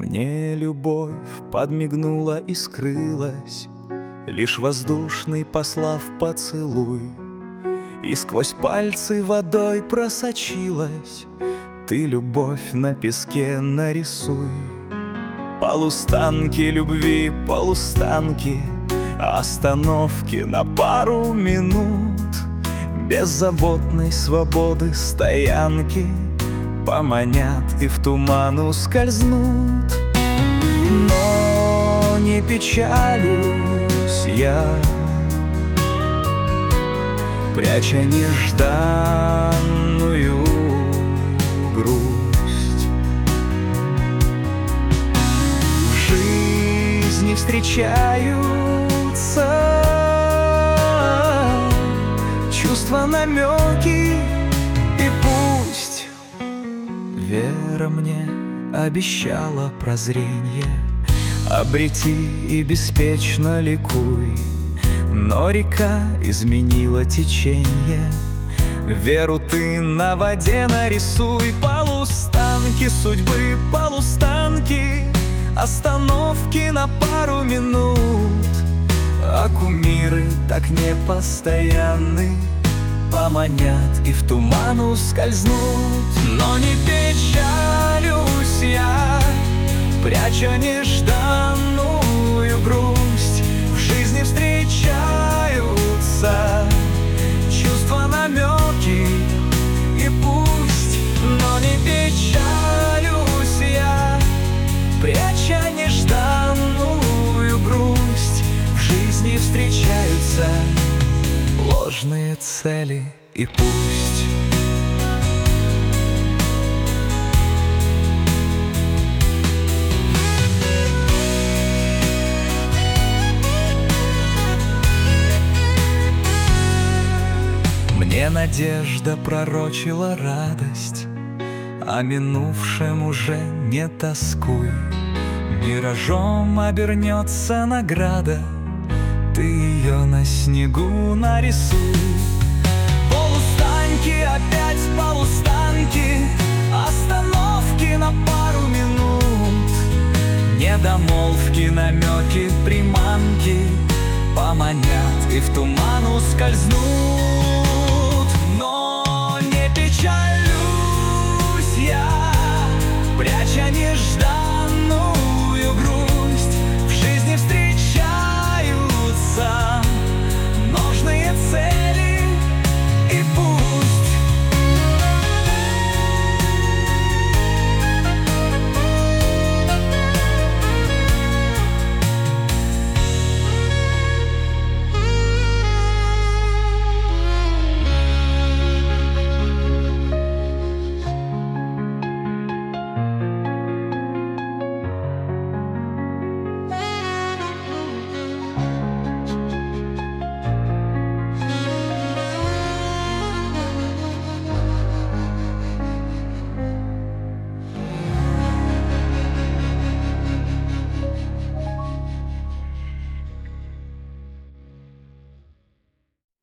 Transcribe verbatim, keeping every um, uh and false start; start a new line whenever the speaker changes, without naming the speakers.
Мне любовь подмигнула и скрылась, лишь воздушный послав поцелуй. И сквозь пальцы водой просочилась: ты любовь на песке нарисуй. Полустанки любви, полустанки, остановки на пару минут, беззаботной свободы стоянки поманят и в туман ускользнут. Но не печалюсь я, пряча нежданную грусть. В жизни встречаются чувства, намеки, и пусть вера мне обещала прозрение, обрети и беспечно ликуй. Но река изменила течение, веру ты на воде нарисуй. Полустанки судьбы, полустанки, остановки на пару минут, а кумиры так непостоянны, поманят и в туман ускользнут. Но не печалюсь я, пряча нежданную грусть. В жизни встречаются чувства, намеки, и пусть. Но не печалюсь я, пряча нежданную грусть. В жизни встречаются ложные цели, и пусть. Мне надежда пророчила радость, о минувшем уже не тоскуй. Миражом обернется награда, ты ее на снегу нарисуй. Полустанки, опять полустанки, остановки на пару минут, недомолвки, намеки, приманки поманят и в туман ускользнут.